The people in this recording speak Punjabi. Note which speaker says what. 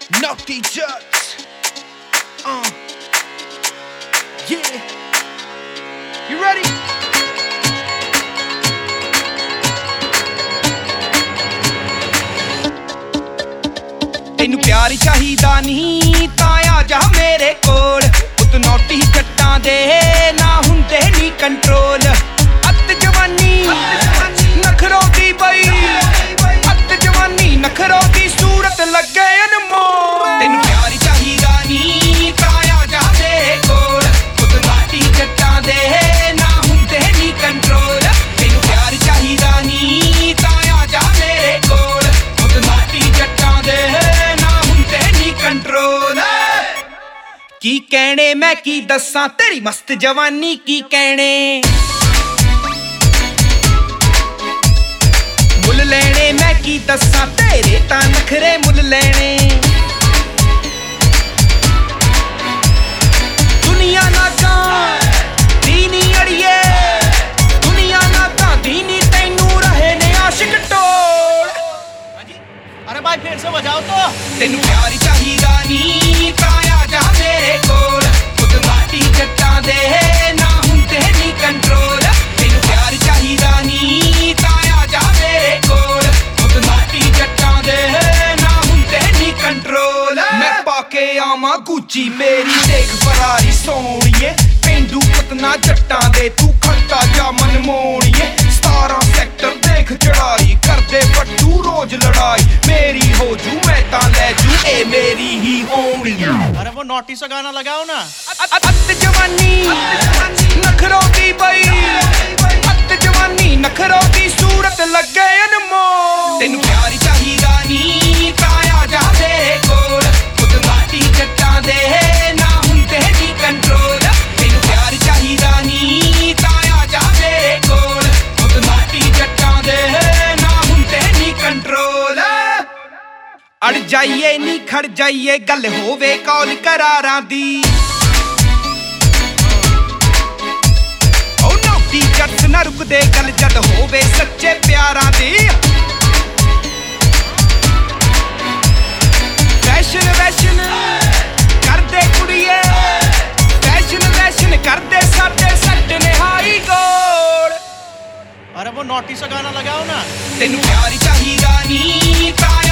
Speaker 1: Naughty Judge. Yeah. You ready? ਤੈਨੂੰ ਪਿਆਰ ਚਾਹੀਦਾ ਨਹੀਂ ਤਾਂ ਆ ਜਾ ਮੇਰੇ ਕੋਲ ਪੁੱਤ ਨੌਟੀ ਜੱਟਾਂ ਦੇ ਨਾ ਹੁੰਦੇ ਨੀ ਕੰਟਰੋਲ ਅੱਤ ਜਵਾਨੀ ਨਖਰੋ ਦੀ ਬਈ ਅੱਤ ਜਵਾਨੀ ਨਖਰੋ ਦੀ ਸੂਰਤ ਲੱਗੇ ਅਨਮੋਲ ਤੈਨੂੰ ਪਿਆਰ ਚਾਹੀਦਾ ਨਹੀਂ ਤਾਂ ਆ ਜਾ ਮੇਰੇ ਕੋਲ ਪੁੱਤ ਨੌਟੀ ਜੱਟਾਂ ਦੇ ਨਾ ਹੁੰਦੇ ਨੀ ਕੰਟਰੋਲ ਤੈਨੂੰ ਪਿਆਰ ਚਾਹੀਦਾ ਨਹੀਂ ਤਾਂ ਆ ਜਾ ਮੇਰੇ ਕੋਲ ਪੁੱਤ ਨੌਟੀ ਜੱਟਾਂ ਦੇ ਕੰਟਰੋਲ ਕੀ ਕਹਿਣੇ ਮੈਂ ਕੀ ਦੱਸਾਂ ਤੇਰੀ ਮਸਤ ਜਵਾਨੀ ਕੀ ਕਹਿਣੇ ਮੁੱਲ ਲੈਣੇ ਮੈਂ ਕੀ ਦੱਸਾਂ ਤੇਰੇ ਤਾਂ ਨਖਰੇ ਮੁੱਲ ਲੈਣੇ ਦੁਨੀਆ ਨਾ ਤਾਂ ਦੀਨੀ ਅੜੀਏ ਦੁਨੀਆ ਨਾ ਤਾਂ ਦੀਨੀ ਤੈਨੂੰ ਰਹੇ ਨੇ ਆਸ਼ਿਕ ਟੋਲ
Speaker 2: अरे भाई फिर से बजाओ तो
Speaker 1: ਤੈਨੂੰ ਪਿਆਰ ਚਾਹੀਦਾ ਨਹੀਂ ਤਾਂ ਆ ਜਾ ਮੇਰੇ ਕੋਲ ਪੁੱਤ ਮਾਟੀ ਜੱਟਾਂ ਦੇ ਨਾ ਹੁੰਦੇ ਨੀ ਕੰਟਰੋਲ ਤੈਨੂੰ ਪਿਆਰ ਚਾਹੀਦਾ ਨਹੀਂ ਤਾਂ ਆ ਜਾ ਮੇਰੇ ਕੋਲ ਪੁੱਤ ਮਾਟੀ ਜੱਟਾਂ ਦੇ ਨਾ ਹੁੰਦੇ ਨੀ ਕੰਟਰੋਲ ਮੈਂ ਪਾ ਕੇ ਆਵਾਂ ਗੁੱਚੀ ਮੇਰੀ ਦੇਖ ਫਰਾਰੀ ਸੋਹਣੀਏ ਪੇਂਡੂ ਪਤਨਾ ਜੱਟਾਂ ਦੇ ਤੂੰ ਖੜਤਾ ਜਾ ਮਨਮੋਣੀਏ 17 ਸੈਕਟਰ ਦੇਖ ਚੜਾਈ ਕਰਦੇ ਪੱਟੂ ਰੋਜ਼ ਲੜਾਈ मेरी हो जू मैं ता ले जू ए मेरी ही होनी
Speaker 2: अरे वो नॉटी सा गाना लगाओ ना
Speaker 1: अत जवानी नखरों दी बई अत जवानी नखरों दी सूरत लगे अनमोल तेनू प्यार चाहिदा नी ता आ जा मेरे कोल खुद माटी जट्टां दे ना हुंदे नी कंट्रोल तेनू प्यार चाहिदा नी ता आ जा मेरे कोल खुद माटी जट्टां दे ना हुंदे नी कंट्रोल ਅੜ ਜਾਈਏ ਨੀ ਖੜ ਜਾਈਏ ਗੱਲ ਹੋਵੇ ਕੌਲ ਕਰਾਰਾਂ ਦੀ ਓ ਨੌਟੀ ਜੱਟ ਨਾ ਰੁਕਦੇ ਗੱਲ ਜਦ ਹੋਵੇ ਸੱਚੇ ਪਿਆਰਾਂ ਦੀ ਫੈਸ਼ਨ ਵੈਸ਼ਨ ਕਰਦੇ ਕੁੜੀਏ ਫੈਸ਼ਨ ਕਰਦੇ ਸਾਡੇ ਸੱਟ ਨਿਹਾਈ ਗੋਲ
Speaker 2: अरे वो नॉटी सा गाना लगाओ ना
Speaker 1: ਤੈਨੂੰ ਪਿਆਰ ਚਾਹੀਦਾ ਨੀ ਤਾਂ